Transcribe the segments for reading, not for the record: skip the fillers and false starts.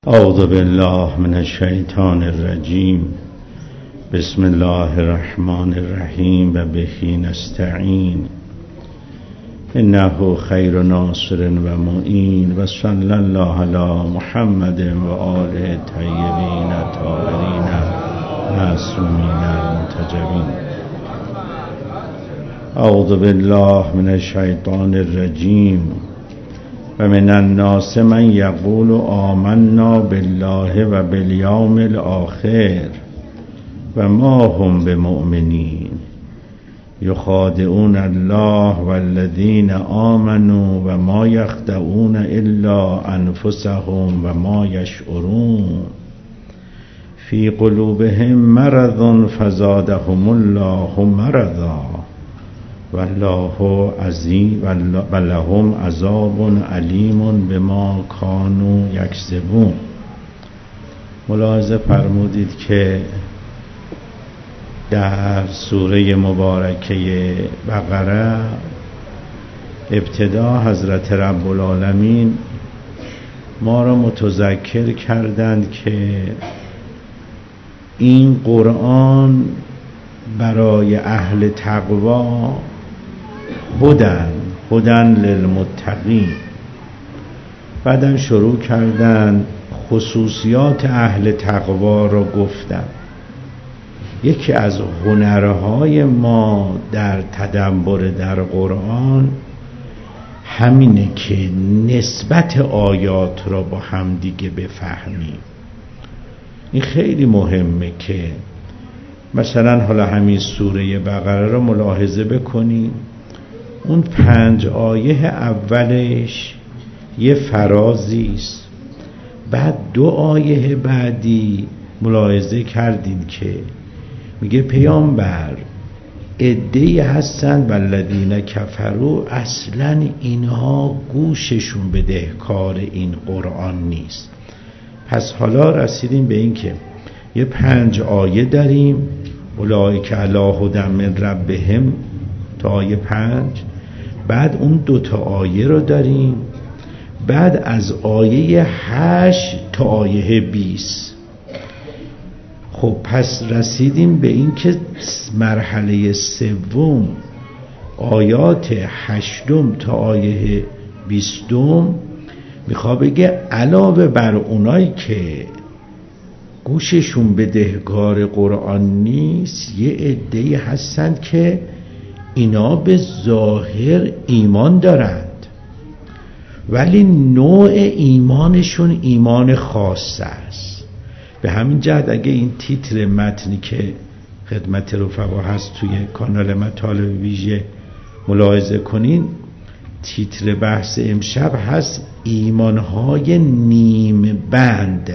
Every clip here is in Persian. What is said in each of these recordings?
اعوذ بالله من الشیطان الرجیم. بسم الله الرحمن الرحیم و به نستعین. انه خیر ناصر و معین و صلی الله علی محمد و آله طیبین طاهرین معصومین المنتجبین. اعوذ بالله من الشیطان الرجیم. و من الناس من یقول آمنا بالله و بالیوم الاخر و ما هم بمؤمنین یخادعون الله والذین آمنوا و ما یخدعون الا انفسهم و ما یشعرون فی قلوبهم مرض فزادهم الله مرضا والله عظیم و لهم عذاب علیم بما کانوا یکذبون. ملاحظه فرمودید که در سوره مبارکه بقره ابتدا حضرت رب العالمین ما را متذکر کردند که این قرآن برای اهل تقوا هدن للمتقین. بعدم شروع کردن خصوصیات اهل تقوا را گفتن. یکی از هنرهای ما در تدبر در قرآن همینه که نسبت آیات را با هم دیگه بفهمیم. این خیلی مهمه که مثلا حالا همین سوره بقره را ملاحظه بکنیم. اون 5 آیه اولش یه فرازی است، بعد 2 آیه بعدی ملاحظه کردین که میگه پیامبر عده‌ای هستن والذین کفروا اصلا اینها گوششون بدهکار این قرآن نیست. پس حالا رسیدیم به این که یه 5 آیه داریم، اولئک علی هدی من ربهم تا آیه 5، بعد اون 2 آیه رو داریم، بعد از آیه 8 تا آیه 20. خب پس رسیدیم به این که مرحله سوم آیات 8 تا آیه 20 میخواد بگه علاوه بر اونایی که گوششون بدهکار قرآن نیست، یه عده‌ای هستند که اینا به ظاهر ایمان دارند ولی نوع ایمانشون ایمان خاص است. به همین جهت اگه این تیتر متنی که خدمت رفقا هست توی کانال مطالب ویژه ملاحظه کنین، تیتر بحث امشب هست ایمانهای نیم بند.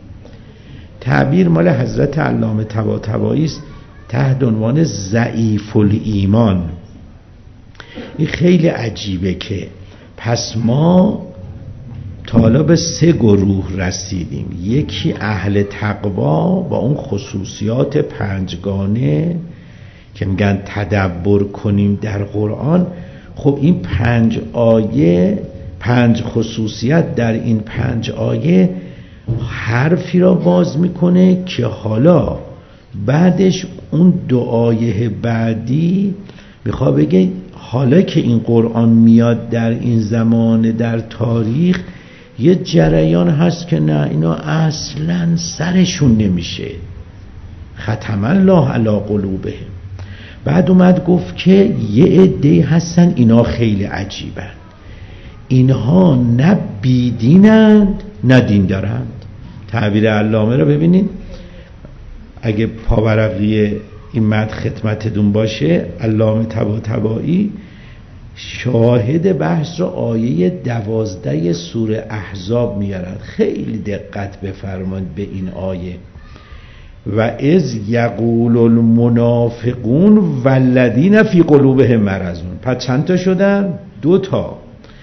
تعبیر مال حضرت علامه طباطبایی است تحت عنوان ضعیف الایمان. این خیلی عجیبه که پس ما تا حالا به 3 گروه رسیدیم. یکی اهل تقوا با اون خصوصیات 5 گانه که میگن تدبر کنیم در قرآن. خب این 5 آیه 5 خصوصیت در این 5 آیه حرفی را باز میکنه که حالا بعدش اون 2 آیه بعدی میخواد بگه حالا که این قرآن میاد در این زمان در تاریخ یه جریان هست که نه اینا اصلا سرشون نمیشه، ختم الله علی قلوبهم. بعد اومد گفت که یه عده‌ای هستن اینا خیلی عجیبن، اینها نه بیدینند نه دین دارند. تعبیر علامه رو ببینید، اگه پاورقی این متن خدمتتون باشه، علامه طباطبایی شاهد بحث رو آیه 12 سوره احزاب میارن. خیلی دقت بفرمایید به این آیه. و اذ یقول المنافقون والذین فی قلوبهم مرض. پس چند تا شدن؟ 2 تا.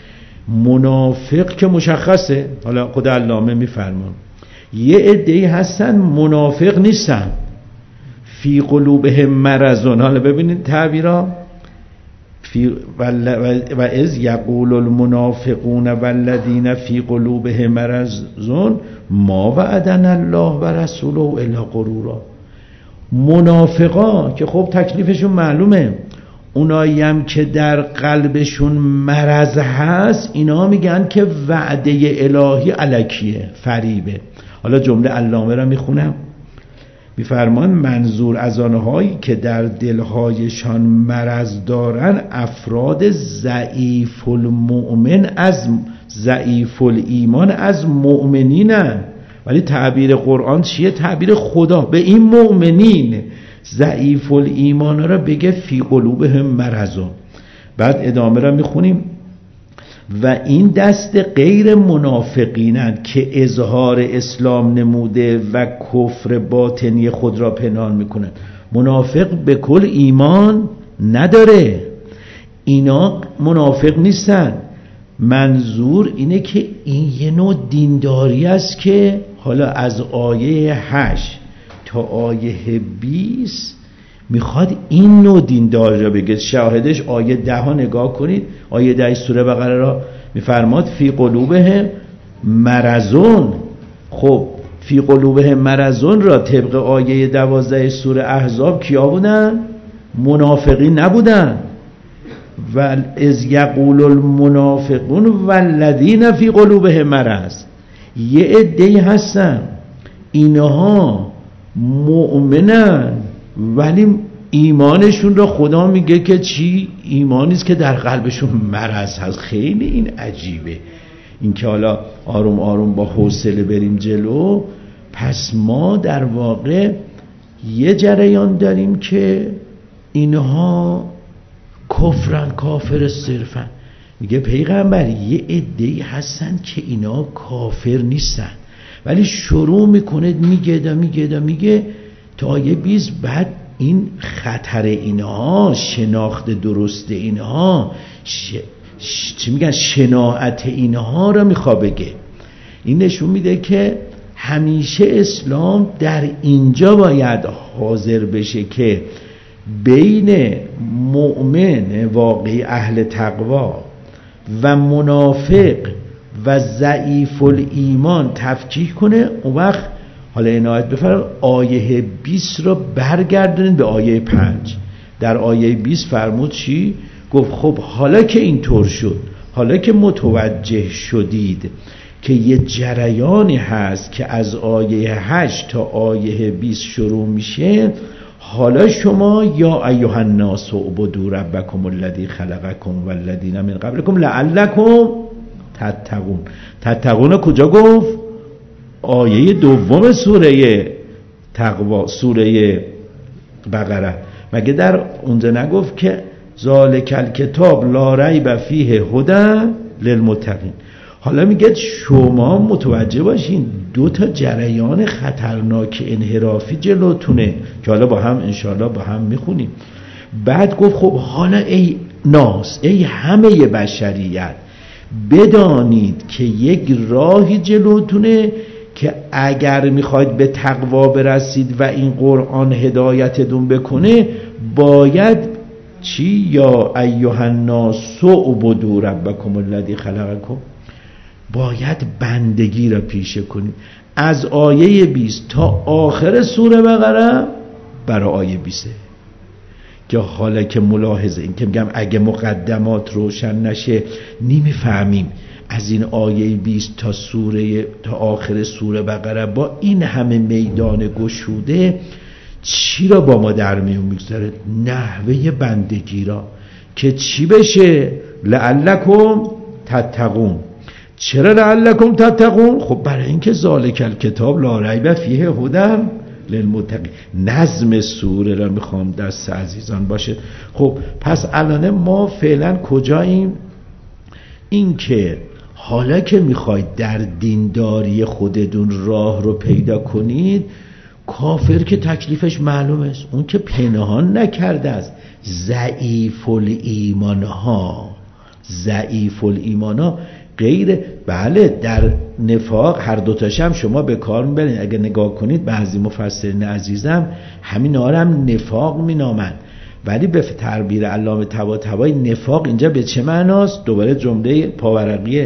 منافق که مشخصه، حالا خود علامه میفرمان یه عده‌ای هستن منافق نیستن، فی قلوبهم مرض. حالا ببینید تعبیرها، و اذ یقول المنافقون والذین فی قلوبهم مرض ما وعدنا الله و رسوله الا غرورا. منافقا که خب تکلیفشون معلومه، اونایی هم که در قلبشون مرض هست اینا میگن که وعده الهی الکیه، فریبه. حالا جمله علامه را میخونم، میفرمان منظور از آنهایی که در دلهایشان مرض دارن افراد ضعیف المؤمن از ضعیف الایمان از مؤمنینن. ولی تعبیر قرآن چیه؟ تعبیر خدا به این مؤمنین ضعیف الایمان را بگه فی قلوبهم مرضون. بعد ادامه را میخونیم و این دست غیر منافقینند که اظهار اسلام نموده و کفر باطنی خود را پنهان میکنند. منافق به کل ایمان نداره، اینا منافق نیستن. منظور اینه که این یه نوع دینداری است که حالا از آیه 8 تا آیه 20 میخواد این نوع دینداری را بگه. شاهدش آیه 10 ها نگاه کنید. آیه 10 سوره بقره را میفرماد فی قلوبهم مرضون. خب فی قلوبهم مرضون را طبق آیه 12 سوره احزاب کیا بودن؟ منافقین نبودن. و اذ یقول المنافقون والذین فی قلوبهم مرض، یه عده‌ای هستن اینها مؤمنن ولی ایمانشون را خدا میگه که چی؟ ایمانیست که در قلبشون مرض هست. خیلی این عجیبه. این که حالا آروم آروم با حوصله بریم جلو. پس ما در واقع یه جریان داریم که اینها کفرن، کافر صرفن. میگه پیغمبر یه عده‌ای هستن که اینا کافر نیستن، ولی شروع میکنه میگه تا آیه 20 بعد این خطر اینها، شناخت درست اینها، چی میگن، شناعت اینها را میخواد بگه. این نشون میده که همیشه اسلام در اینجا باید حاضر بشه که بین مؤمن واقعی اهل تقوا و منافق و ضعیف الایمان تفکیک کنه. اون وقت حالا عنایت بفرمایید آیه 20 رو برگردونید به آیه 5. در آیه 20 فرمود چی؟ گفت خب حالا که اینطور شد، حالا که متوجه شدید که یه جریانی هست که از آیه 8 تا آیه 20 شروع میشه، حالا شما یا ایها الناس اعبدوا ربکم الذی خلقکم والذین من قبلکم لعلکم تتقون. تتقون کجا گفت؟ آیه 2 سوره تقوا، سوره بقره. مگه در اونجا نگفت که ذالک الکتاب لا ریب فیه هدی للمتقین؟ حالا میگه شما متوجه باشین 2 جریان خطرناک انحرافی جلوتونه که حالا با هم انشاءالله با هم میخونیم. بعد گفت خب حالا ای ناس، ای همه بشریت، بدانید که یک راهی جلوتونه که اگر میخواید به تقوا برسید و این قرآن هدایتتون بکنه، باید چی؟ یا ایها الناس اعبدوا ربکم الذی خلقکم، باید بندگی را پیشه کنید. از آیه 20 تا آخر سوره بقره برای آیه 20 که حالا که ملاحظه، این که میگم اگه مقدمات روشن نشه نمیفهمیم از این آیه 20 تا آخر سوره بقره با این همه میدان گشوده چی را با ما در میون میگذاره؟ نحوه بندگی را که چی بشه؟ لعلکم تتقون. چرا لعلکم تتقون؟ خب برای اینکه ذالک الکتاب لا ریب فیه هدی للمتقین. نظم سوره را میخوام دست عزیزان باشه. خب پس الان ما فعلا کجاییم؟ این که حالا که میخواید در دینداری خودتون راه رو پیدا کنید، کافر که تکلیفش معلوم است، اون که پنهان نکرده است. ضعیف الایمان ها غیر، بله در نفاق هر دوتاش هم شما به کار میبرین. اگه نگاه کنید بعضی مفسرین عزیزم همین هم نفاق مینامن، ولی به تعبیر علامه طباطبایی نفاق اینجا به چه معناست؟ دوباره جمله پاورقی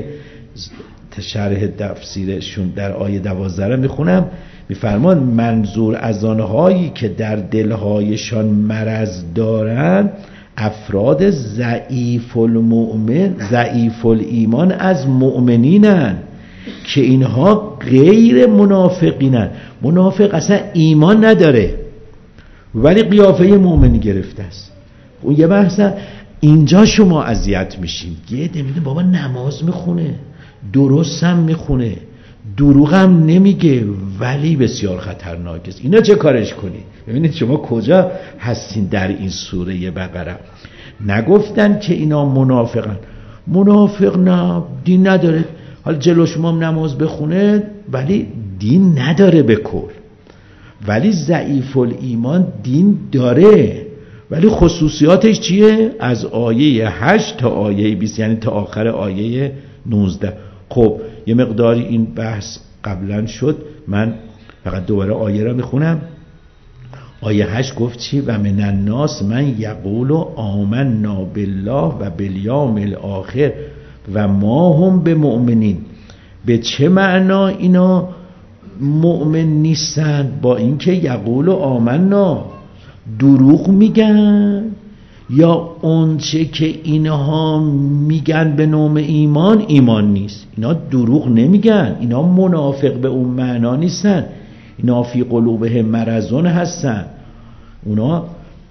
شرح تفسیرشون در آیه 12 میخونم، میفرمان منظور از آنهایی که در دلهایشان مرض دارند افراد ضعیف المؤمن ضعیف الایمان از مؤمنینن که اینها غیر منافقینن. منافق اصلا ایمان نداره ولی قیافه مؤمنی گرفته است. اون یه بحثه. اینجا شما اذیت میشین. یه عده میگه بابا نماز میخونه، درست هم میخونه، دروغ هم نمیگه، ولی بسیار خطرناک است. اینا چه کارش کنی؟ ببینید شما کجا هستین در این سوره بقره. نگفتن که اینا منافقن. منافق نه، دین نداره. حالا جلو شما نماز بخونه ولی دین نداره به کل. ولی ضعیف الایمان دین داره ولی خصوصیاتش چیه؟ از آیه 8 تا آیه 20، یعنی تا آخر آیه 19. خب یه مقداری این بحث قبلا شد، من فقط دوباره آیه را میخونم. آیه 8 گفت چی؟ و من الناس من یقول آمنا بالله و بالیوم الاخر و ما هم به مؤمنین. به چه معنا اینا مؤمن نیستند؟ با اینکه یقول آمنا دروغ میگن، یا اونچه که اینها میگن به نام ایمان ایمان نیست. اینا دروغ نمیگن، اینا منافق به اون معنا نیستن، اینا فی قلوبهم مرضون هستن. اونا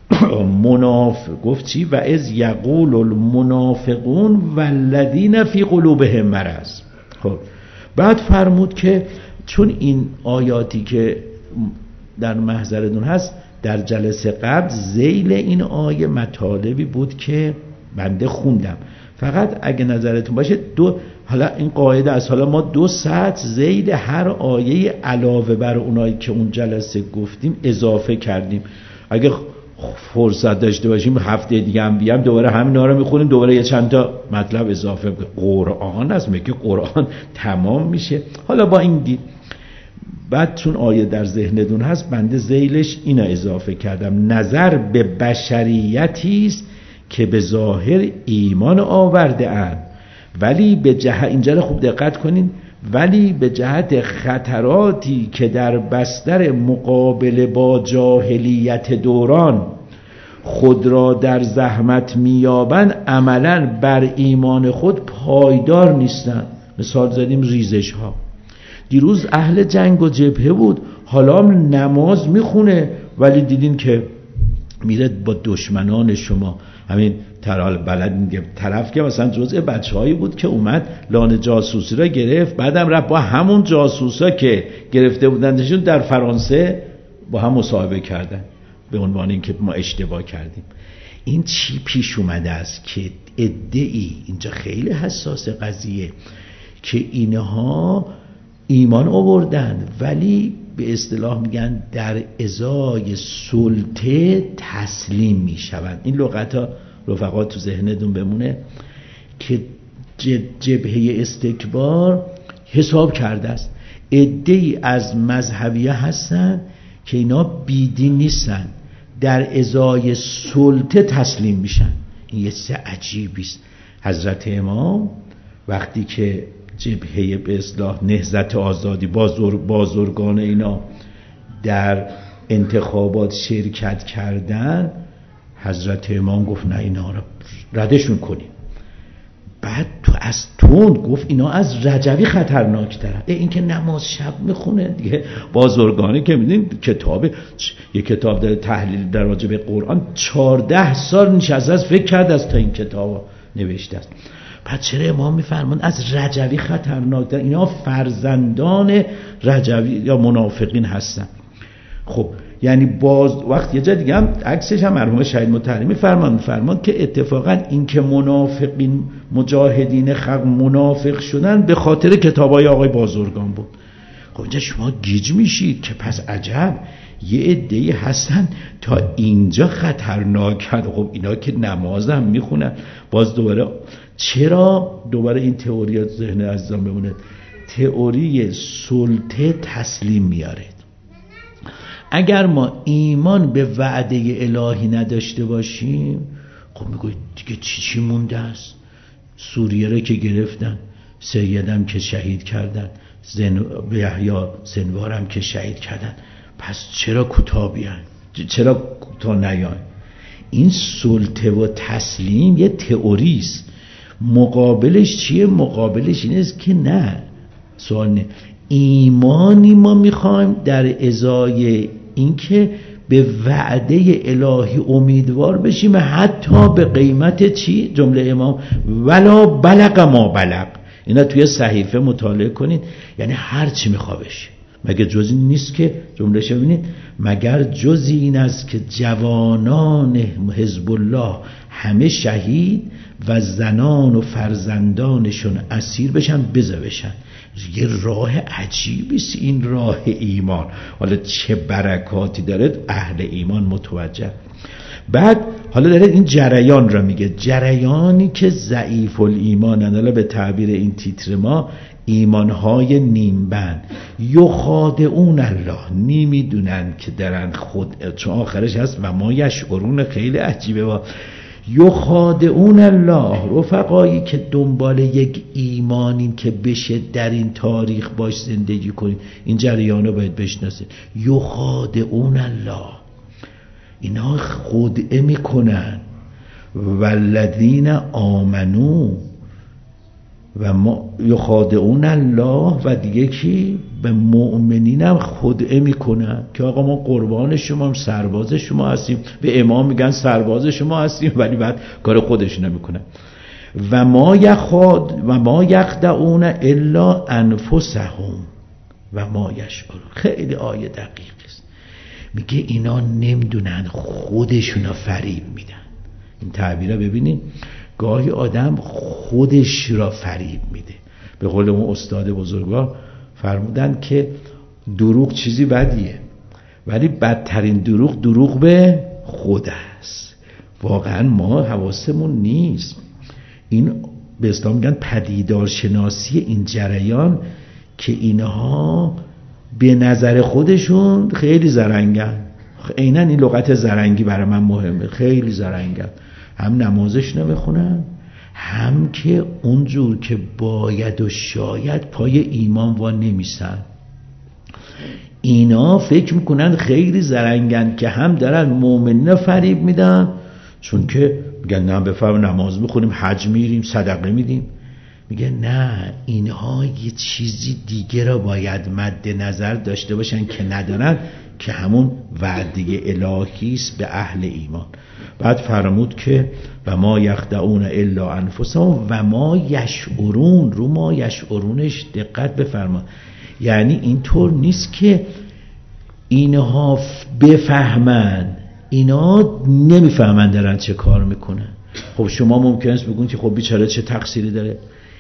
منافق گفت چی؟ و اذ یقول المنافقون والذین فی قلوبهم مرض. خب بعد فرمود که چون این آیاتی که در محضرتون هست در جلسه قبل ذیل این آیه مطالبی بود که بنده خوندم، فقط اگه نظرتون باشه حالا این قاعده است، حالا ما 2 ساعت ذیل هر آیه علاوه بر اونایی که اون جلسه گفتیم اضافه کردیم. اگه فرصت داشته باشیم هفته دیگه هم بیام دوباره همینا رو میخونیم، دوباره یه چند تا مطلب اضافه میکنیم. قرآن است، میگه قرآن تمام میشه. حالا با این دید بعد چون آیه در ذهنتون هست بنده ذیلش اینا اضافه کردم. نظر به بشریتی است که به ظاهر ایمان آورده اند ولی به جهت، اینجا رو خوب دقت کنین، ولی به جهت خطراتی که در بستر مقابله با جاهلیت دوران خود را در زحمت میابند عملا بر ایمان خود پایدار نیستند. مثال زدیم ریزش ها. دیروز اهل جنگ و جبهه بود، حالا نماز میخونه ولی دیدین که میره با دشمنان شما. همین ترال بلد میگه طرف که مثلا جزء بچه‌هایی بود که اومد لانه جاسوسی را گرفت، بعدم رفت با همون جاسوسا که گرفته بودندشون در فرانسه با هم مصاحبه کردن به عنوان اینکه ما اشتباه کردیم. این چی پیش اومده است که ادعی اینجا خیلی حساس قضیه که اینها ایمان آوردن ولی به اصطلاح میگن در ازای سلطه تسلیم میشوند. این لغتا رفقا تو ذهنتون بمونه که جبهه استکبار حساب کرده است. عده‌ای از مذهبیه هستن که اینا بیدین نیستن، در ازای سلطه تسلیم میشن. این یه چیز عجیبی است. حضرت امام وقتی که جبهه به اصطلاح نهضت آزادی بازرگان اینا در انتخابات شرکت کردن، حضرت امام گفت نه اینا رو ردشون کنیم. بعد تو از تون گفت اینا از رجوی خطرناک‌ترن. این که نماز شب میخونه دیگه، بازرگانی که میدین یه کتاب داره تحلیل در راجع به قرآن 14 سال نشسته است فکر کرده است تا این کتاب نوشته است. پس چرا امام میفرمان از رجوی خطرناک‌تر؟ اینا فرزندان رجوی یا منافقین هستن. خب یعنی باز وقت یه جا دیگه هم عکسش هم مرحوم شهید مطهری فرمان که اتفاقا این که منافقین مجاهدین خلق منافق شدن به خاطر کتابای آقای بازرگان بود. خب اینجا شما گیج میشید که پس عجب یه عده‌ای هستن تا اینجا خطرناکن. خب اینا که نماز هم میخونن. باز چرا دوباره این تئوری ذهن عزیزان بمونه؟ تئوری سلطه تسلیم میاره. اگر ما ایمان به وعده الهی نداشته باشیم، خب میگوید دیگه چی مونده است؟ سوریه رو که گرفتن، سیدم که شهید کردن، یحیی سنوارم که شهید کردن، پس چرا کوتاه بیان؟ چرا کوتاه نیان؟ این سلطه و تسلیم یه تئوریست. مقابلش چیه؟ مقابلش این است که نه، سوال نه، ایمانی ما میخوایم در ازای اینکه به وعده الهی امیدوار بشیم، حتی به قیمت چی؟ جمله امام ولا بلغ ما بلغ. اینا توی صحیفه مطالعه کنید. یعنی هر چی میخوا بشه. مگر جز این نیست که جملهش ببینید، مگر جز این است که جوانان حزب الله همه شهید و زنان و فرزندانشون اسیر بشن، بشن. یه راه عجیبی است این راه ایمان. حالا چه برکاتی داره، اهل ایمان متوجه. بعد حالا داره این جریان را میگه، جریانی که ضعیف الایمانن، حالا به تعبیر این تیتر ما ایمانهای نیمبند، یخادعون الله، نمیدونن که درن خود، چون آخرش هست و ما یشعرون، خیلی عجیبه. با یخادعون الله، رفقایی که دنبال یک ایمانین که بشه در این تاریخ باش زندگی کنید، این جریان رو باید بشناسید. یخادعون الله، اینا خدعه میکنن، والذین آمنو و ما یخادعون الله، و دیگه کی؟ به مؤمنین هم خدعه میکنن که آقا ما قربان شما هم، سرباز شما هستیم. به امام میگن سرباز شما هستیم، ولی بعد کار خودشون میکنن. و ما یخدعون الا انفسهم و ما یشعرون. خیلی آیه دقیق است. میگه اینا نمیدونن، خودشونا فریب میدن. این تعبیر رو ببینید، گاهی آدم خودش را فریب میده. به قول اون استاد بزرگوار فرمودن که دروغ چیزی بدیه، ولی بدترین دروغ به خود است. واقعا ما حواسمون نیست. این به اصطلاح میگن پدیدارشناسی این جریان، که اینها به نظر خودشون خیلی زرنگن. عیناً این لغت زرنگی برای من مهمه، خیلی زرنگن. هم نمازش نمیخونن، هم که اونجور که باید و شاید پای ایمان وا نمیسن. اینا فکر میکنن خیلی زرنگن که هم دارن مؤمنین فریب میدن، چون که میگن نه بفرم نماز میخونیم، حج میریم، صدقه میدیم. میگه نه، اینها یه چیزی دیگه را باید مد نظر داشته باشن که ندارن، که همون وعده الهی است به اهل ایمان. بعد فرمود که و ما یخدعون الا انفسهم و ما یشعرون. رو ما یشعرونش دقت بفرما. یعنی اینطور نیست که اینها بفهمن، اینا نمیفهمن دارن چه کار میکنن. خب شما ممکن است بگون که خب بیچاره چه تقصیری داره؟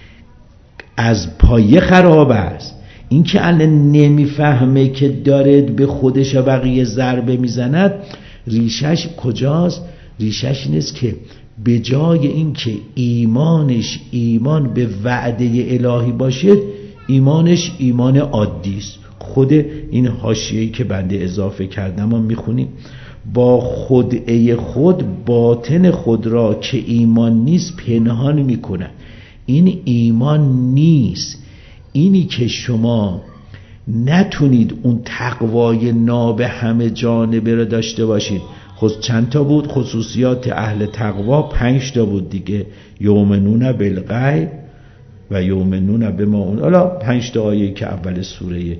از پایه خراب است. این که الان نمیفهمه که داره به خودش و بقیه ضربه میزند، ریشش کجاست؟ ریشش این است که به جای این که ایمانش ایمان به وعده الهی باشد، ایمانش ایمان عادی است. خود این حاشیه‌ای که بنده اضافه کردم ما میخونیم، با خدعه خود باطن خود را که ایمان نیست پنهان میکنن. این ایمان نیست. اینی که شما نتونید اون تقوای ناب همه جانبه را داشته باشید. خود چند تا بود خصوصیات اهل تقوا؟ 5 تا بود دیگه. یؤمنون بالغیب و یؤمنون بما اون، حالا 5 تا آیه که اول سوره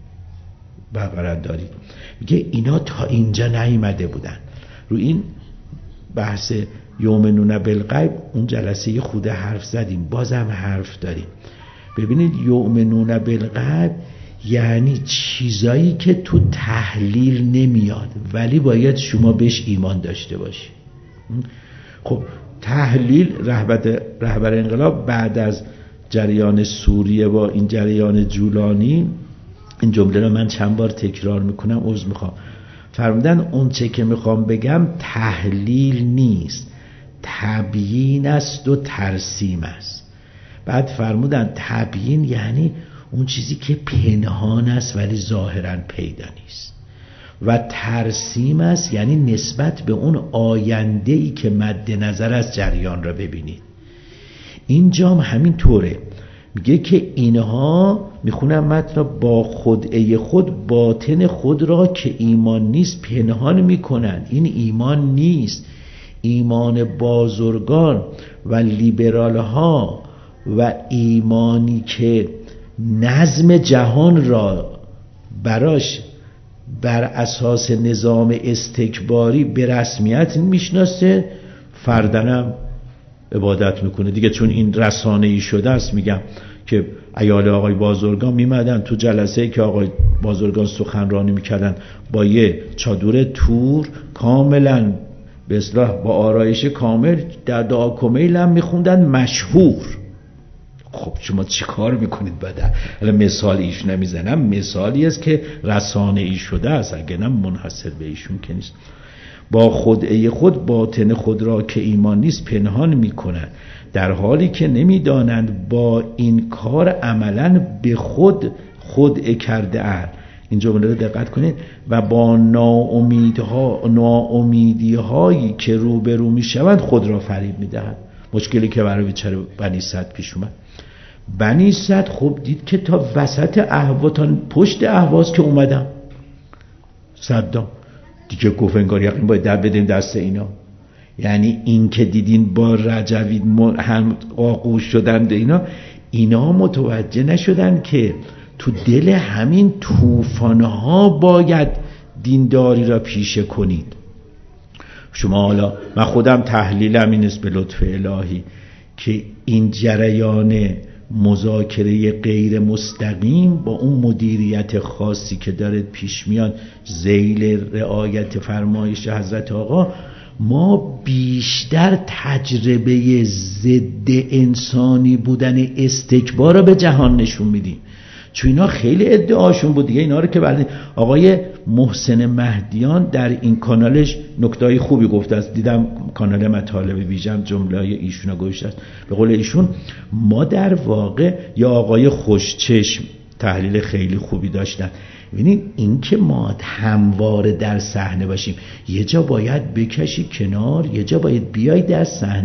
بقره دارید. میگه اینا تا اینجا نیامده بودن. رو این بحث یؤمنون بالغیب اون جلسه خود حرف زدیم، بازم حرف داریم. ببینید یؤمنون بالغیب یعنی چیزایی که تو تحلیل نمیاد، ولی باید شما بهش ایمان داشته باشی. خب تحلیل، رهبر انقلاب بعد از جریان سوریه با این جریان جولانی، این جمله رو من چند بار تکرار میکنم، عذر میخوام، فرمودن اون چه که میخوام بگم تحلیل نیست، تبیین است و ترسیم است. بعد فرمودن تبیین یعنی اون چیزی که پنهان است ولی ظاهرا پیدا نیست. و ترسیم است، یعنی نسبت به اون آینده‌ای که مد نظر از جریان را ببینید. اینجا همین طوره، میگه که اینها، میخونم متن، با خدعه خود باطن خود را که ایمان نیست پنهان میکنن. این ایمان نیست. ایمان بازرگان و لیبرال ها و ایمانی که نظم جهان را براش بر اساس نظام استکباری به رسمیت میشناسه، فردنم عبادت میکنه دیگه. چون این رسانه‌ای شده است، میگم که عیال آقای بازرگان میمدن تو جلسه‌ای که آقای بازرگان سخنرانی میکردن با یه چادر تور کاملا به اصطلاح با آرایش کامل در دعا کمیل هم میخوندن مشهور. خب شما چی کار میکنید بعد؟ حالا مثال ایشون نمیزنم، مثالی است که رسانه‌ای شده است، اگه نه منحصر به ایشون که نیست. با خدعه خود باطن خود را که ایمان نیست پنهان میکنند، در حالی که نمیدانند با این کار عملا به خود خدعه کرده اند. این جمله رو دقت کنید. و با ناامیدی هایی که روبرو میشوند خود را فریب میدهند. مشکلی که برای بیچاره بنی صد پیش اومد. بنی صد خب دید که تا وسط اهوا، تا پشت اهواز که اومدم، صدام دیگه گفت انگار یقین باید در بدیم دست اینا. یعنی این که دیدین با رجوی هم آغوش شدن اینا متوجه نشدن که تو دل همین طوفان‌ها باید دینداری را پیشه کنید. شما حالا من خودم تحلیلم این است به لطف الهی که این جریان مذاکره غیر مستقیم با اون مدیریت خاصی که داره پیش میاد ذیل رعایت فرمایش حضرت آقا، ما بیشتر تجربه ضد انسانی بودن استکبار رو به جهان نشون میدیم. چون اینا خیلی ادعاشون بود دیگه. اینا رو که بعد آقای محسن مهدیان در این کانالش نکته‌ای خوبی گفته است. دیدم کانال مطالب ویژم جمله‌های ایشون رو گوشته است. به قول ایشون ما در واقع، یا آقای خوشچشم تحلیل خیلی خوبی داشتن، ببینید این که ما همواره در صحنه باشیم، یه جا باید بکشی کنار، یه جا باید بیای در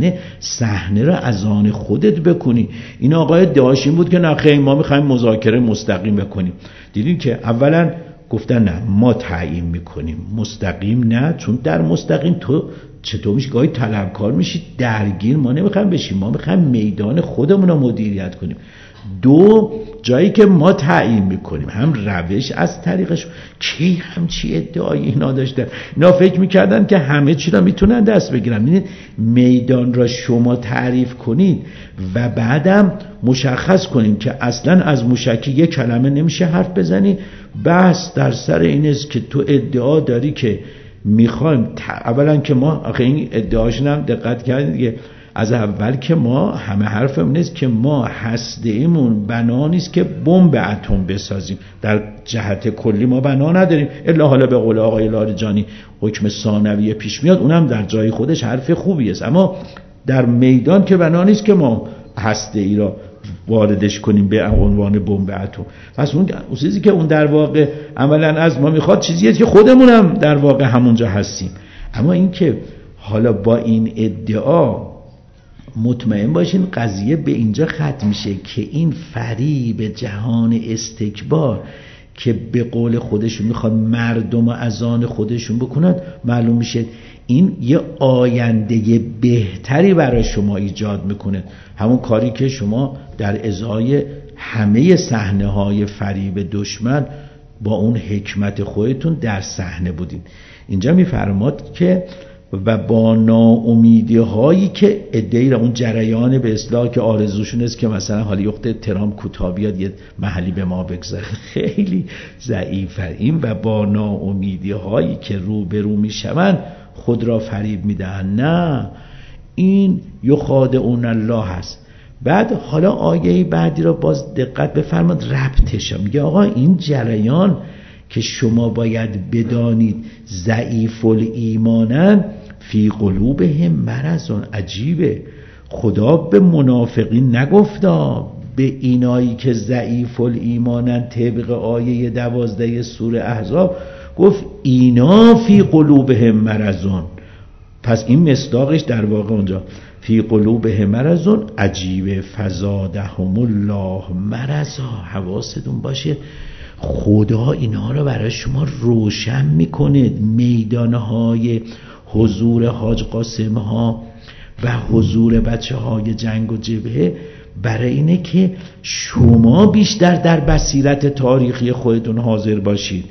صحنه را از آن خودت بکنی. این آقای داشین بود که نه خیلی ما میخوایم مذاکره مستقیم بکنیم. دیدین که اولا گفتن نه ما تعیین میکنیم، مستقیم نه، چون در مستقیم تو چطور میشه گاهی طلبکار میشی، درگیر ما نمیخوایم بشیم، ما میخوایم میدان خودمون رو مدیریت کنیم. دو، جایی که ما تعیین میکنیم هم روش از طریقش. کی همچی ادعای اینا داشتن؟ اینا فکر میکردن که همه چی را میتونن دست بگیرن. ببینید میدان را شما تعریف کنید و بعدم مشخص کنید که اصلا از موشکی یک کلمه نمیشه حرف بزنی. بحث در سر این است که تو ادعا داری که میخوایم اولا که ما، آخه این ادعاشون هم دقت کردید دیگه، از اول که ما همه حرفمون نیست که ما هسته‌ایمون بنا نیست که بمب اتم بسازیم. در جهت کلی ما بنا نداریم، الا حالا به قول آقای لاریجانی حکم ثانویه پیش میاد، اونم در جای خودش حرف خوبی است. اما در میدان که بنا نیست که ما هسته‌ای را واردش کنیم به عنوان بمب اتم. پس اون چیزی که اون در واقع عملا از ما میخواد چیزیه که خودمون هم در واقع همونجا هستیم. اما این که حالا با این ادعا مطمئن باشین قضیه به اینجا ختم میشه که این فریب جهان استکبار که به قول خودشون میخواد مردم از آن خودشون بکنند، معلوم میشه این یه آینده بهتری برای شما ایجاد میکنه. همون کاری که شما در ازای همه صحنه‌های فریب دشمن با اون حکمت خودتون در صحنه بودین. اینجا میفرماد که و با ناامیدی هایی که ادعی را اون جریان به اصطلاح که آرزوشون است که مثلا حالا یخت ترام کوتاه بیاد یه محلی به ما بگذاره، خیلی ضعیفه این. و با ناامیدی هایی که روبرو میشوند خود را فریب میدن. نه، این یخادعون الله هست. بعد حالا آیه بعدی را باز دقت بفرماد ربطش، میگه آقا این جریان که شما باید بدانید ضعیف الایمانن فی قلوبهم مرض. عجیبه، خدا به منافقین نگفتا، به اینایی که ضعیف الایمانن طبق آیه 12 سوره احزاب گفت اینا فی قلوبهم مرضون. پس این مصداقش در واقع اونجا فی قلوبهم مرضون عجیبه فزادهم الله مرضا. حواستون باشه خدا اینها رو برای شما روشن میکنه. میدانهای حضور حاج قاسم ها و حضور بچه های جنگ و جبهه برای اینه که شما بیشتر در بصیرت تاریخی خودتون حاضر باشید.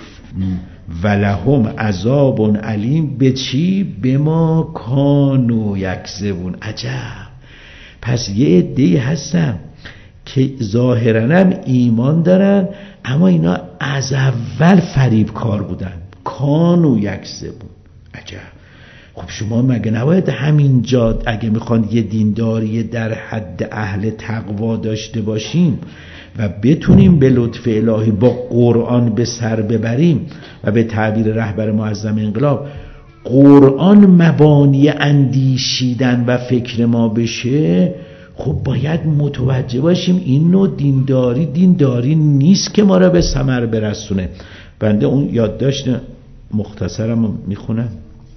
ولهم عذاب علیم به چی؟ به ما کانوا یکذبون. عجب. پس یه عده‌ای هستن که ظاهراً هم ایمان دارن اما اینا از اول فریبکار بودن. کانوا یکذبون. عجب. خب شما مگه نباید همینجا اگه میخوان یه دینداری در حد اهل تقوا داشته باشیم و بتونیم به لطف الهی با قرآن به سر ببریم و به تعبیر رهبر معظم انقلاب قرآن مبانی اندیشیدن و فکر ما بشه، خب باید متوجه باشیم این نوع دینداری نیست که ما را به ثمر برسونه. بنده اون یادداشت مختصرم میخونم.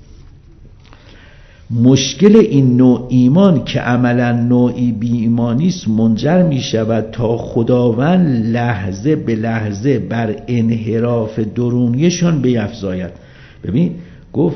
مشکل این نوع ایمان که عملا نوعی بی ایمانی است منجر می شود تا خداوند لحظه به لحظه بر انحراف درونیشان بیفزاید. ببین گفت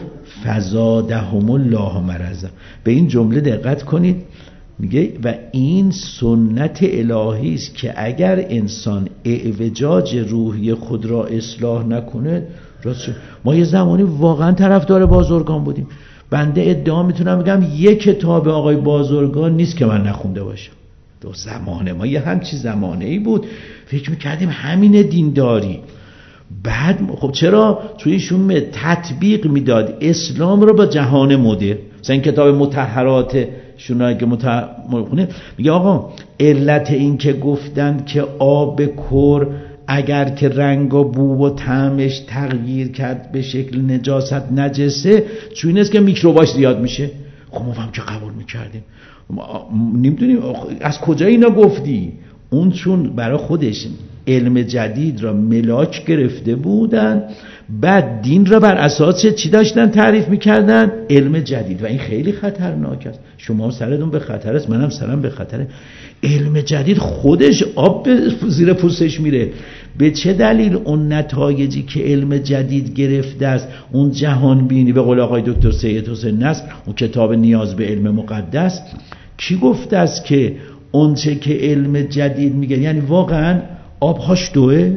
فزادهم الله مرضا. به این جمله دقت کنید، میگه و این سنت الهی است که اگر انسان اعوجاج روحی خود را اصلاح نکنه. ما یه زمانی واقعا طرفدار بازرگان بودیم. بنده ادعا میتونم بگم یک کتاب آقای بازرگان نیست که من نخونده باشم. دو زمانه ما یه همچی زمانه ای بود فکر میکردیم همین دینداری. بعد خب چرا؟ چون ایشون تطبیق میداد اسلام رو با جهان مدرن. مثلا این کتاب مطهرات شونایی که مطهرات میگه آقا علت این که گفتند که آب کر اگر که رنگ و بو و طعمش تغییر کرد به شکل نجاست نجسه، چون این است که میکروباش زیاد میشه. خب ما هم که قبول میکردیم. نمیدونیم از کجا اینا گفتی. اون چون برای خودش علم جدید را ملاک گرفته بودن، بعد دین را بر اساس چی داشتن تعریف میکردن؟ علم جدید. و این خیلی خطرناک است. شما سرتون به خطر است، منم سرم به خطره. علم جدید خودش آب زیر پوستش میره. به چه دلیل اون نتایجی که علم جدید گرفته است، اون جهان بینی، به قول آقای دکتر سید حسین نصر اون کتاب نیاز به علم مقدس، کی گفته است که اون چه که علم جدید میگه یعنی واقعا آبهاش دوه؟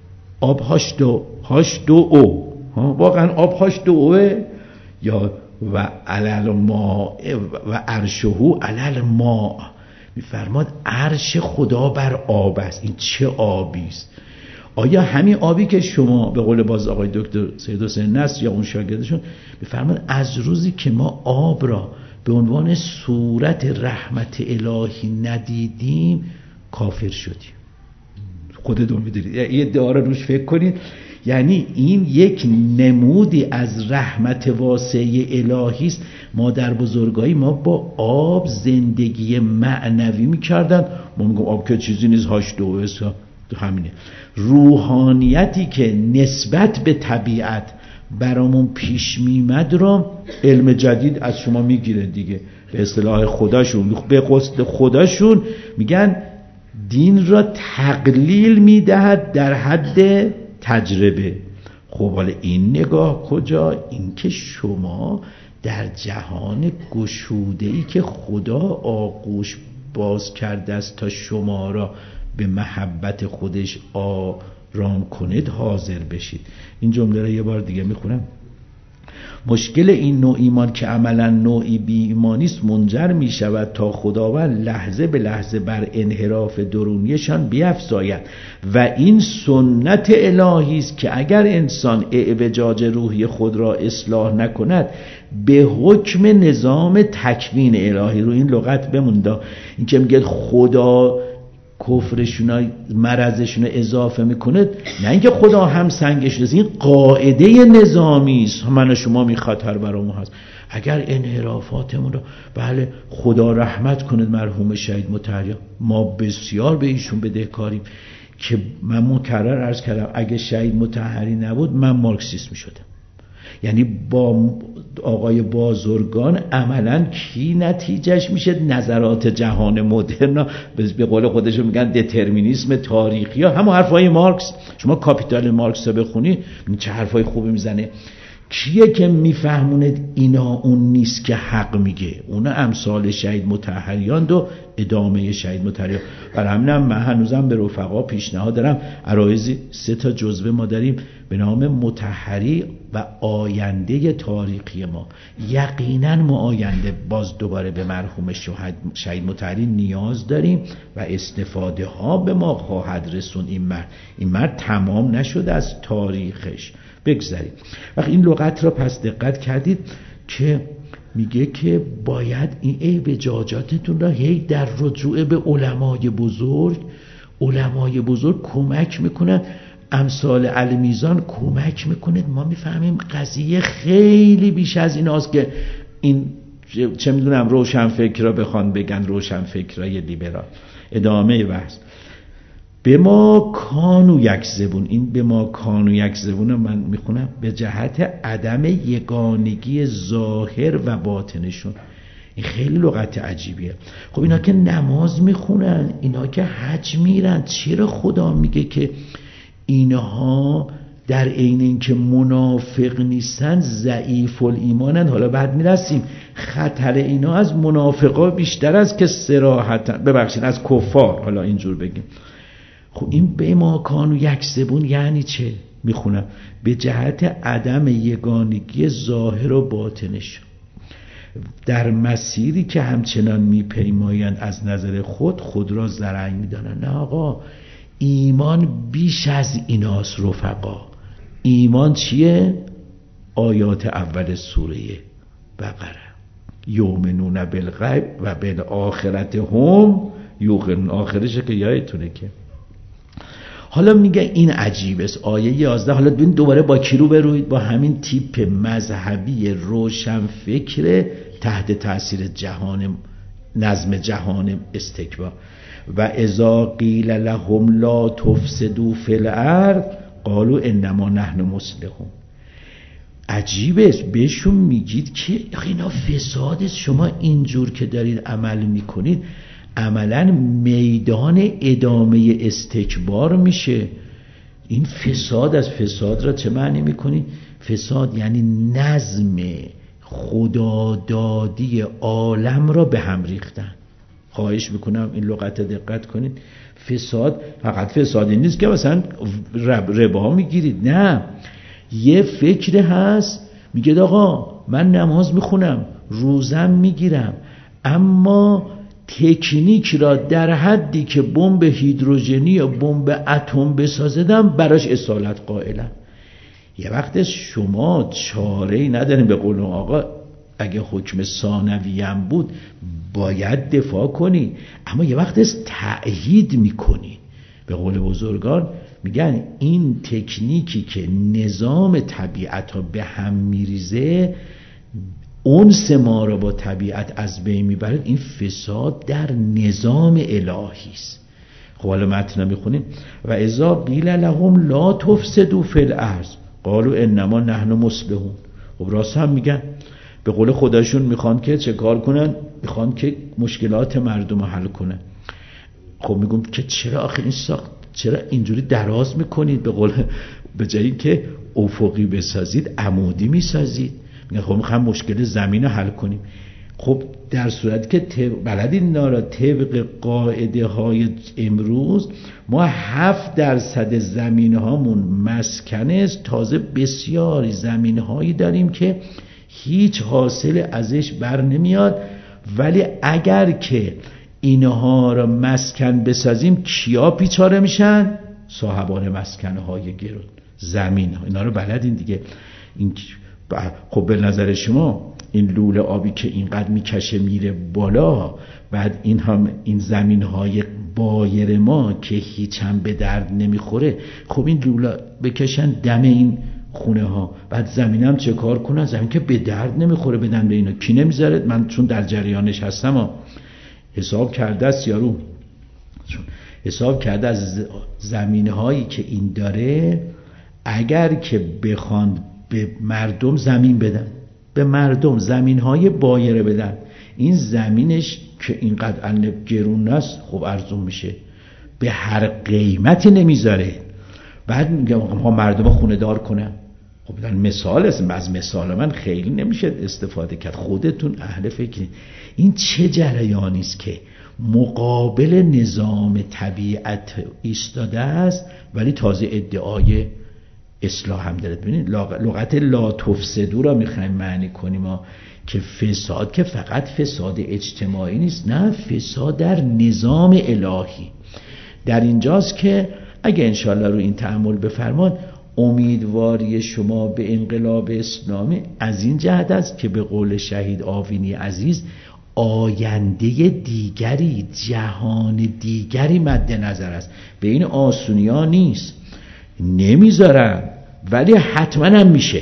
آبهاش دو او واقعا آبهاش دوه؟ یا و علل ما و عرشه علل ما. میفرماد عرش خدا بر آب است. این چه آبی است؟ آیا همین آبی که شما به قول باز آقای دکتر سید حسین نصر یا اون شاگردشون میفرماد از روزی که ما آب را به عنوان صورت رحمت الهی ندیدیم کافر شدیم. خودتون میدونید، یه داره روش فکر کنید. یعنی این یک نمودی از رحمت واسعه الهی است. ما در بزرگایی ما با آب زندگی معنوی میکردن. ما میگم آب که چیزی نیست، هاش دو همینه. روحانیتی که نسبت به طبیعت برامون پیش میمد رو علم جدید از شما میگیره دیگه. به اصطلاح خداشون، به قصد خداشون میگن دین را تقلیل میدهد در حد تجربه. خب حالا این نگاه کجا؟ این که شما در جهان گشوده‌ای که خدا آغوش باز کرده است تا شما را به محبت خودش آرام کنید حاضر بشید. این جمله را یه بار دیگه میخونم. مشکل این نوع ایمان که عملا نوعی بی ایمانی است منجر می شود تا خداوند لحظه به لحظه بر انحراف درونیشان بیفزاید و این سنت الهی است که اگر انسان اعوجاج روحی خود را اصلاح نکند به حکم نظام تکوین الهی. رو این لغت بمونده، این که میگه خدا کفرشون مرضشون اضافه میکنه، نه اینکه خدا هم سنگش رسید. این قاعده نظامی است. من و شما می خطر برامون هست اگر انحرافاتمون رو، بله خدا رحمت کنه مرحوم شهید مطهری، ما بسیار به ایشون بدهکاریم. که من مکرر عرض کردم اگه شهید مطهری نبود من مارکسیست میشدم. یعنی با آقای بازرگان عملا کی نتیجهش میشه؟ نظرات جهان مدرن، به قول خودشون میگن دترمینیسم تاریخی ها، همون حرفای مارکس. شما کاپیتال مارکس رو بخونی چه حرفای خوبی میزنه. کیه که میفهمونه اینا اون نیست که حق میگه؟ اونا امثال شهید مطهریان و ادامه شهید مطهریان. برای همینم من هنوزم به رفقا پیشنهاد دارم، عرایزی 3 جزوه ما داریم به نام مطهری و آینده تاریخی ما. یقینا ما آینده باز دوباره به مرحوم شهید مطهری نیاز داریم و استفاده ها به ما خواهد رسون. این مرد تمام نشده از تاریخش. بگذاریم. وقتی این لغت را پس دقت کردید که میگه که باید این احتجاجاتتون را هی در رجوع به علمای بزرگ کمک میکنن، امثال المیزان کمک میکنه. ما میفهمیم قضیه خیلی بیش از این است که این چه میدونم روشنفکرها بخوان بگن روشنفکرای لیبرال. ادامه بحث. به ما کانو یک زبون، این به ما کانو یک زبون من میخونم به جهت عدم یگانگی ظاهر و باطنشون. این خیلی لغت عجیبیه. خب اینا که نماز میخونن، اینا که حج میرن، چرا خدا میگه که اینها در عین اینکه منافق نیستن ضعیف الایمانن؟ حالا بعد میرسیم خطر اینا از منافقا بیشتر است که صراحتا ببخشید از کفار، حالا اینجور بگیم. خب این به ما کانو یک زبون یعنی چه؟ میخونم به جهت عدم یگانگی ظاهر و باطنش در مسیری که همچنان میپیمایند از نظر خود را زرنگ میدانند. نه آقا، ایمان بیش از ایناست رفقا. ایمان چیه؟ آیات اول سوره بقره، یؤمنون بالغیب و بالآخرة هم یوقنون. آخرشه که یادتونه که حالا میگه این عجیب است. آیه 11. حالا ببین دوباره با کی رو بروید؟ با همین تیپ مذهبی روشنفکر تحت تاثیر نظم جهان استکبار. و اذا قیل لهم لا تفسدوا فی الارض قالوا انما نحن مصلحون. عجیب است، بهشون میگید که اینا فساد است، شما اینجور که دارید عمل میکنید عملا میدان ادامه استکبار میشه. این فساد از فساد را چه معنی میکنی؟ فساد یعنی نظم خدادادی عالم را به هم ریختن. خواهش میکنم این لغت دقت کنید. فساد فقط فسادی نیست که مثلا ربا میگیرید، نه، یه فکر هست میگه آقا من نماز میخونم، روزم میگیرم، اما تکنیک را در حدی که بمب هیدروژنی یا بمب اتم بسازدم براش اصالت قائلم. یه وقت شما چاره‌ای ندارین، به قول آقا اگه حکم ثانویم بود باید دفاع کنی، اما یه وقت تأیید میکنی. به قول بزرگان میگن این تکنیکی که نظام طبیعت ها به هم میریزه، انس ما را با طبیعت از بین میبرد، این فساد در نظام الهی است. خب حالا متن میخونیم و اذا قیل لهم لا تفسدوا فی الارض قالوا انما نحن مصلحون. خب راست هم میگن، به قول خودشون میخوان که چه کار کنن؟ میخوان که مشکلات مردم حل کنن. خب میگم که چرا آخه این ساخت، چرا اینجوری دراز میکنید؟ به قول به جایی که افقی بسازید عمودی میسازید. میگن خب میخوام مشکل زمین رو حل کنیم. خب در صورتی که بلدی نارا طبق قاعده های امروز ما 7% زمین هامون مسکن است، تازه بسیاری زمین هایی داریم که هیچ حاصل ازش بر نمیاد، ولی اگر که اینها را مسکن بسازیم کیا پیچاره میشن؟ صاحبان مسکن های گرون زمین ها. اینا رو بلدین دیگه. این خب به نظر شما این لوله آبی که اینقدر میکشه میره بالا، بعد این زمین های بایر ما که هیچ هم به درد نمیخوره، خب این لوله بکشن دم این خونه ها، بعد زمین هم چه کار کنن؟ زمین که به درد نمیخوره بدن به اینا کی نمیذاره؟ من چون در جریانش هستم حساب کرده است یارو، حساب کرده از زمینهایی که این داره اگر که بخوان به مردم زمین بدن، به مردم زمینهای بایره بدن، این زمینش که اینقدر گرون است خب ارزون میشه، به هر قیمتی نمیذاره. بعد میگم ها مردم خونه دار کنن. خب در مثال است، از مثال من خیلی نمیشه استفاده کرد، خودتون اهل فکری. این چه جریانی است که مقابل نظام طبیعت ایستاده است ولی تازه ادعای اصلاح هم داره. ببینید لغت لا تفسدو را میخوایم معنی کنیم ما که فساد که فقط فساد اجتماعی نیست، نه، فساد در نظام الهی. در اینجاست که اگه انشالله رو این تأمل بفرمان امیدواری شما به انقلاب اسلامی از این جهت است که به قول شهید آوینی عزیز آینده دیگری، جهان دیگری مد نظر است. به این آسونی ها نیست، نمیذارن، ولی حتما هم میشه.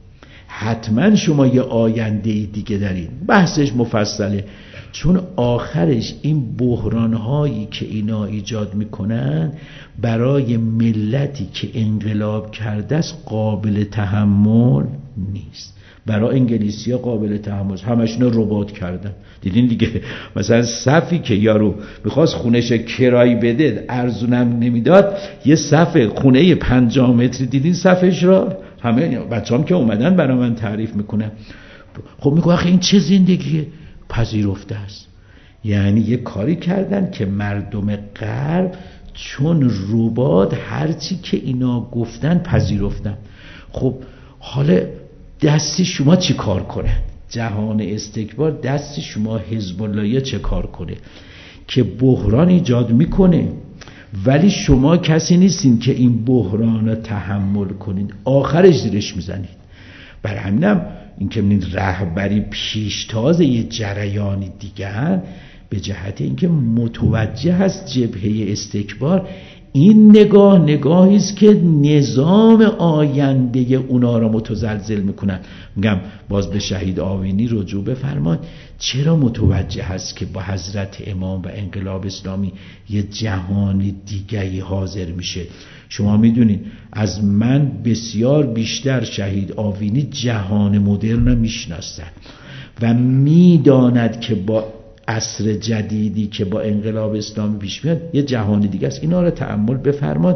حتما شما یه آینده دیگه دارید. بحثش مفصله، چون آخرش این بحران هایی که اینا ایجاد میکنن برای ملتی که انقلاب کرده است قابل تحمل نیست. برای انگلیسی ها قابل تحمل، همشون رو رباط کردن. دیدین دیگه، مثلا صفی که یارو میخواست خونش کرایی بده ارزونم نمیداد، یه صف خونه 50 متری دیدین صفش را، همه بچه‌ام که اومدن برای من تعریف میکنن. خب میگه آخه این چه زندگی پذیرفته است. یعنی یه کاری کردن که مردم غرب چون رباط هرچی که اینا گفتن پذیرفتن. خب حالا دست شما چی کار کنه؟ جهان استکبار دست شما حزب اللهی چه کار کنه که بحران ایجاد میکنه، ولی شما کسی نیستین که این بحران رو تحمل کنید، آخرش زیرش میزنید. برای همینم این که می‌بینید رهبری پیشتاز یه جریانی دیگر به جهت اینکه متوجه هست جبهه استکبار این نگاهی است که نظام آینده اونا را متزلزل میکنن. میگم باز به شهید آوینی رجوع بفرمایید، چرا متوجه هست که با حضرت امام و انقلاب اسلامی یه جهان دیگری حاضر میشه. شما میدونید از من بسیار بیشتر شهید آوینی جهان مدرن میشناسد و میداند که با عصر جدیدی که با انقلاب اسلامی پیش میاد یه جهان دیگه است. اینا رو تأمل بفرمایید.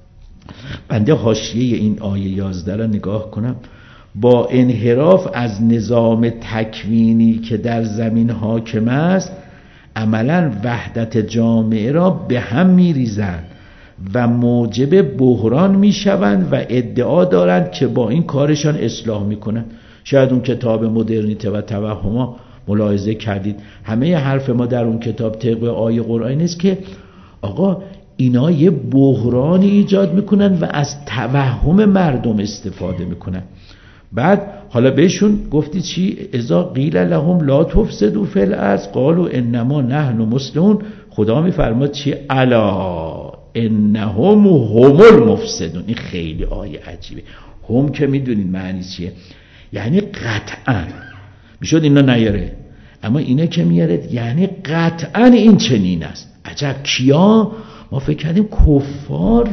بنده حاشیه این آیه 11 رو نگاه کنم. با انحراف از نظام تکوینی که در زمین حاکم است عملاً وحدت جامعه را به هم میریزند و موجب بحران میشوند و ادعا دارند که با این کارشان اصلاح میکنند. شاید اون کتاب مدرنیته و توهم‌ها ملاحظه کردید همه حرف ما در اون کتاب طبق آیه قرآنی نیست که آقا اینا یه بحرانی ایجاد میکنن و از توهم مردم استفاده میکنن. بعد حالا بهشون گفتی چی؟ اذا قیل لهم لا تفسدوا فی الارض قالوا انما نحن مسلمون. خدا میفرماد چی؟ الا انهم هم المفسدون. این خیلی آیه عجیبه. هم که میدونید معنی چیه؟ یعنی قطعا میشد اینا نیاره، اما اینه که میاره یعنی قطعا این چنین است. عجب کیا؟ ما فکر کردیم کفار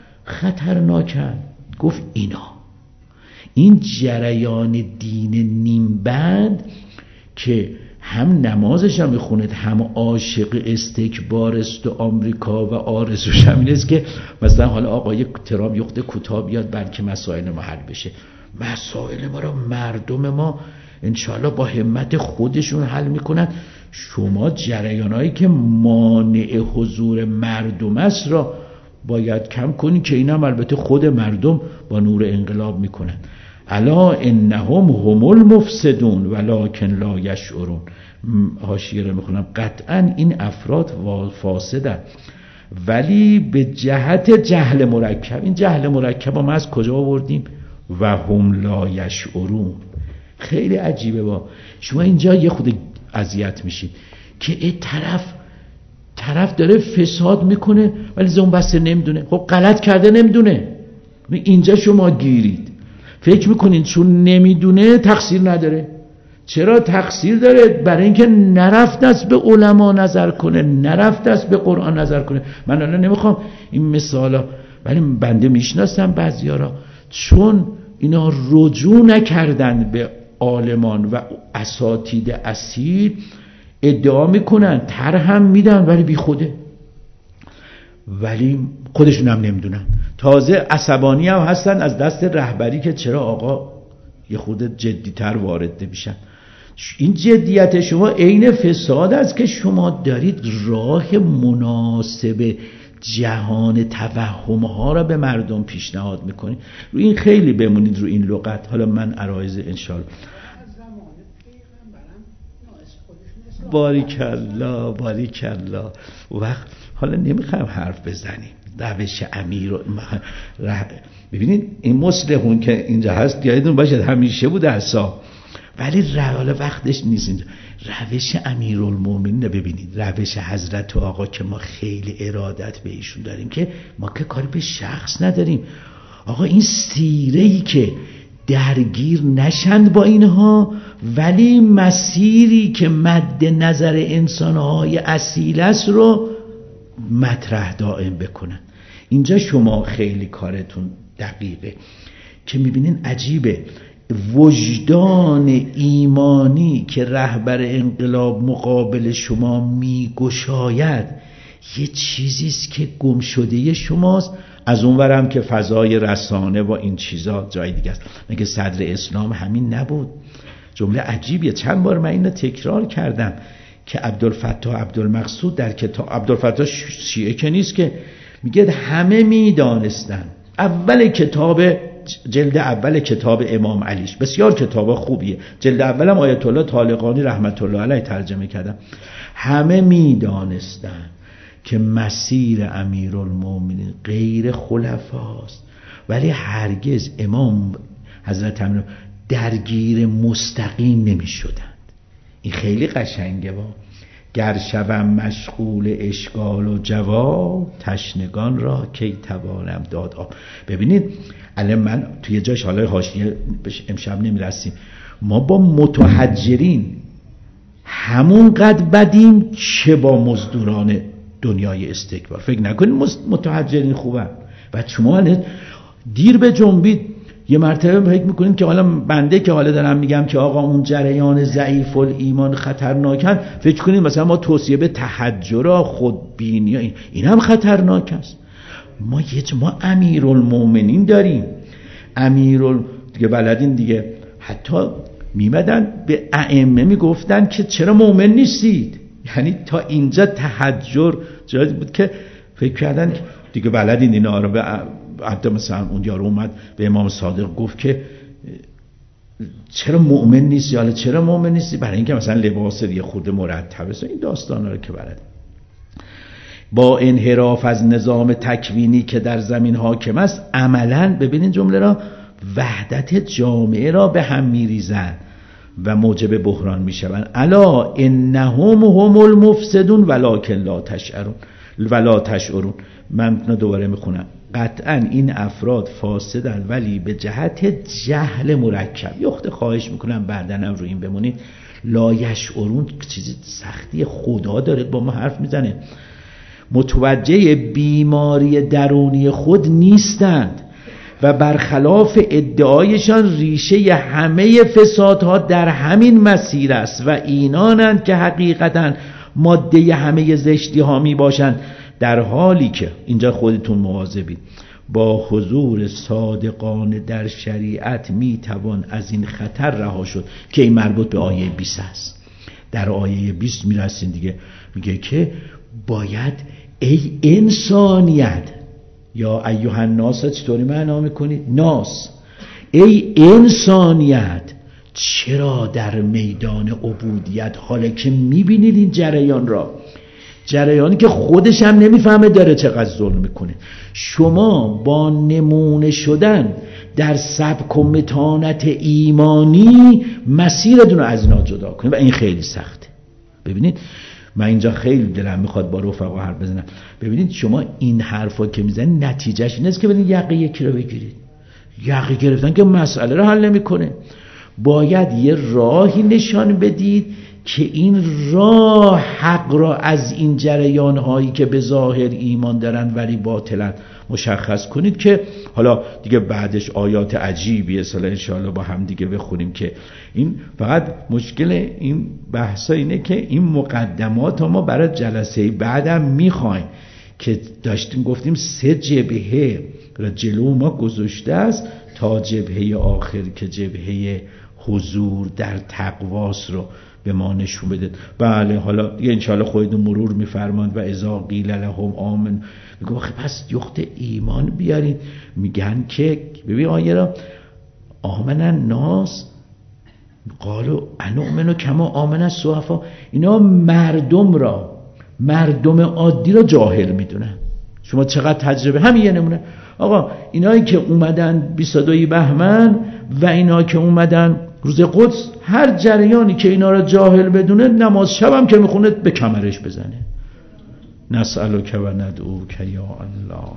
خطرناکن، گفت اینا. این جریان دین نیمبند که هم نمازش هم میخوند هم عاشق استکبار است و آمریکا و آرزوش هم این است که مثلا حالا آقای ترامپ یخته کوتاه بیاد بلکه مسائل ما حل بشه. مسائل ما رو مردم ما انشاءالله با همت خودشون حل میکنن. شما جریانایی که مانع حضور مردم است را باید کم کنی که این هم البته خود مردم با نور انقلاب میکنن. الا انهم هم المفسدون ولکن لا یشعرون. حاشیه رو میخونم. قطعا این افراد فاسدن ولی به جهت جهل مرکب. این جهل مرکب ما از کجا آوردیم؟ و هم لا یشعرون. خیلی عجیبه. با شما اینجا یه خود اذیت میشید که این طرف داره فساد میکنه ولی زون بسته نمیدونه. خب غلط کرده نمیدونه. اینجا شما گیرید، فکر میکنین چون نمیدونه تقصیر نداره. چرا تقصیر داره؟ برای اینکه نرفت است به علما نظر کنه، نرفت است به قرآن نظر کنه. من الان نمیخوام این مثالا، ولی بنده میشناسم بعضیا را، چون اینا رجوع نکردن به عالمان و اساتید اصیل، ادعا میکنن، طرح هم میدن، ولی بی خوده، ولی خودشون هم نمیدونن. تازه عصبانی هم هستن از دست رهبری که چرا آقا یه خود جدی‌تر وارد میشن. این جدیت شما عین فساد است که شما دارید راه مناسب جهان توهم‌ها را به مردم پیشنهاد میکنید. رو این خیلی بمونید، رو این لغت. حالا من عرایض انشاءالله. باریکالله باریکالله. وقت حالا نمیخوام حرف بزنیم روش امیر و ببینید این مصلحون که اینجا هست یادتون باشه همیشه بوده اصلا، ولی حالا وقتش نیست اینجا. روش امیرالمومنین ببینید، روش حضرت آقا که ما خیلی ارادت به ایشون داریم، که ما که کاری به شخص نداریم. آقا این سیره‌ای که درگیر نشند با اینها، ولی مسیری که مد نظر انسانهای اصیل است رو مطرح دائم بکنن. اینجا شما خیلی کارتون دقیقه که میبینین عجیبه، وجدان ایمانی که رهبر انقلاب مقابل شما میگشاید یه چیزیست که گم شده شماست. از اونورم که فضای رسانه و این چیزا جای دیگه است. مگه صدر اسلام همین نبود؟ جمله عجیبیه، چند بار من اینو تکرار کردم که عبدالفتاح عبدالمقصود در کتاب، عبدالفتاح شیعه که نیست، که میگه همه میدانستن، اول کتاب، جلد اول کتاب امام علیش، بسیار کتاب خوبیه، جلد اولم آیت الله طالقانی رحمت الله علیه ترجمه کردم، همه میدانستن که مسیر امیرالمومنین غیر خلفاست، ولی هرگز امام حضرت امیر درگیر مستقیم نمی شدند. این خیلی قشنگه با گر شوم مشغول اشکال و جواب، تشنگان را کی توانم داد آب. ببینید الان من توی جاش حالا حاشیه امشب نمیرسیم، ما با متحجرین همون قد بدیم که با مزدوران دنیای استکبار. فکر نکنید متحجرین خوبن. بعد شما دیر به جنبید، یه مرتبه فکر میکنید که حالا بنده که حالا دارم میگم که آقا اون جریان ضعیف الایمان خطرناکن، فکر کنید مثلا ما توصیه به تحجر، خودبینی، این هم خطرناک است. ما امیرالمومنین داریم، دیگه بلدین دیگه، حتی میمدن به ائمه میگفتن که چرا مؤمن نیستید. یعنی تا اینجا تحجر جایی بود که فکر کردن دیگه بلدین اینا رو. حتی مثلا اون یارو اومد به امام صادق گفت که چرا مؤمن نیستی؟ حالا چرا مؤمن نیستی؟ برای اینکه مثلا لباس دیگه خود مرتبه. این داستانا رو که بلد. با انحراف از نظام تکوینی که در زمین حاکم است، عملاً ببینین جمله را، وحدت جامعه را به هم میریزند و موجب بحران میشوند. الا انهم هم المفسدون ولکن لا تشعرون. من دوباره میخونم. قطعا این افراد فاسدن ولی به جهت جهل مرکب. یخت خواهش میکنم بعدنم رو این بمونید. لا یشعرون چیزی سختی، خدا داره با ما حرف میزنه. متوجه بیماری درونی خود نیستند و برخلاف ادعایشان ریشه همه فسادها در همین مسیر است و اینانند که حقیقتا ماده همه زشتی ها می باشند، در حالی که اینجا خودتون مواظبید با حضور صادقانه در شریعت می توان از این خطر رها شد، که این مربوط به آیه 20 است. در آیه 20 می رسین دیگه، میگه که باید ای انسانیت، یا ایها الناس چطوری معنا میکنید؟ ناس، ای انسانیت، چرا در میدان عبودیت، حالا که میبینید این جریان را، جریانی که خودش هم نمیفهمه داره چقدر ظلم میکنه، شما با نمونه شدن در سبک و متانت ایمانی مسیرتون رو از اینا جدا کنید و این خیلی سخته. ببینید من اینجا خیلی دلم میخواد با رفقا حرف بزنم. ببینید شما این حرفا که میزنید نتیجهش این است که بدین یقه یکی رو بگیرید. یقه گرفتن که مسئله رو حل نمیکنه. باید یه راهی نشان بدید که این راه حق را از این جریان هایی که به ظاهر ایمان دارن ولی باطلن مشخص کنید، که حالا دیگه بعدش آیات عجیبی اصلا انشاءالله با هم دیگه بخونیم. که این فقط مشکل این بحثا اینه که این مقدمات ما برای جلسه بعدم میخوایم که داشتیم گفتیم 3 جبهه را جلو ما گذاشته است تا جبهه آخر که جبهه حضور در تقواس رو به ما نشون بده. بله حالا دیگه انشاءالله خودتون مرور میفرماند و اذا قیل لهم آمن، میگه پس یخت ایمان بیارید. میگن که ببین آیه را آمن الناس قالوا انؤمن کما آمن السفهاء، اینا مردم عادی را جاهل میدونن. شما چقدر تجربه، همین یه نمونه. آقا اینایی که اومدن 22 بهمن و اینا که اومدن روز قدس، هر جریانی که اینا را جاهل بدونه نماز شبم که میخونه به کمرش بزنه. نسألک و ندعوک یا الله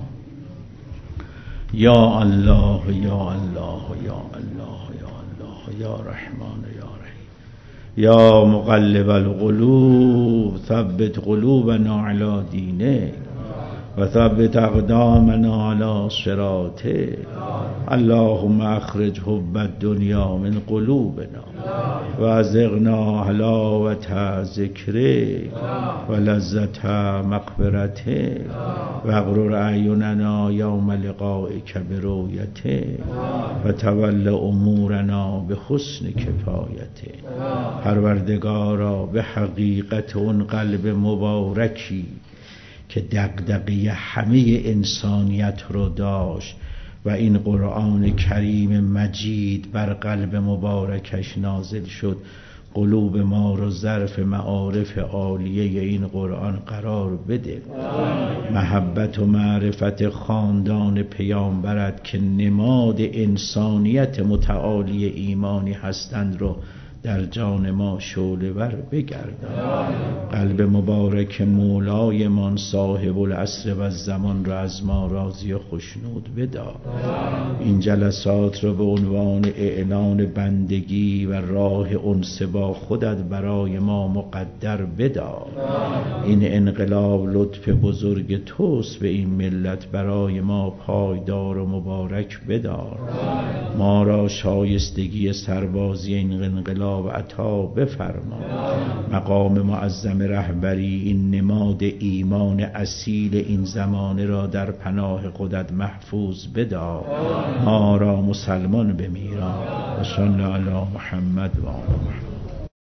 یا الله یا الله یا الله یا الله یا رحمان یا رحیم یا مقلب القلوب ثبت قلوبنا علی دینک و ثبت اقدامنا علی صراطک. اللهم اخرج حب الدنیا من قلوبنا و ازغنا حلاوة ذکرک و لذت مغفرتک و اغرر اعیننا یوم لقائک برؤیتک و تول امورنا بحسن کفایتک. پروردگارا به حقیقت اون قلب مبارکی که دغدغه همه انسانیت رو داشت و این قرآن کریم مجید بر قلب مبارکش نازل شد، قلوب ما رو ظرف معارف عالیه این قرآن قرار بده. محبت و معرفت خاندان پیامبرت که نماد انسانیت متعالی ایمانی هستند رو در جان ما شعله ور بگردان. قلب مبارک مولای من صاحب العصر و الزمان را از ما راضی و خشنود بدار. این جلسات را به عنوان اعلان بندگی و راه انس با خودت برای ما مقدر بدار. این انقلاب لطف بزرگ توست به این ملت، برای ما پایدار و مبارک بدار. ما را شایستگی سربازی این انقلاب عطا بفرما. مقام معظم رهبری، این نماد ایمان اصیل این زمانه را در پناه خودت محفوظ بدار. ما را مسلمان بمیران. و صلی علی محمد و آل محمد.